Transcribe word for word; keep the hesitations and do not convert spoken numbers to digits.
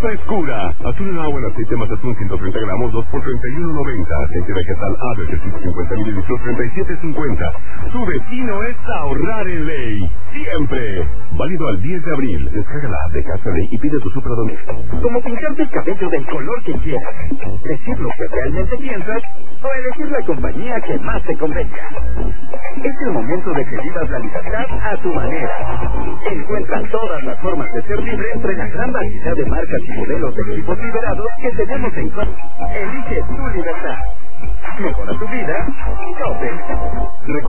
frescura. Atún en agua en aceite Matazón ciento treinta gramos, dos por treinta y uno noventa. Aceite vegetal Ave ciento cincuenta mililitros, treinta y siete cincuenta. Su destino es ahorrar en ley. Siempre. Válido al diez de abril. Descarga la app de Casa Ley y pide tu superdoméstico. Como pintarte el cabello del color que quieras, decir lo que realmente piensas o elegir la compañía que más te convenga. Es el momento de que vivas la libertad a tu manera. Encuentra todas las formas de ser libre entre la gran variedad de marcas y modelos de equipos liberados que tenemos en Coppel. Elige tu libertad. Mejora tu vida. Coppel.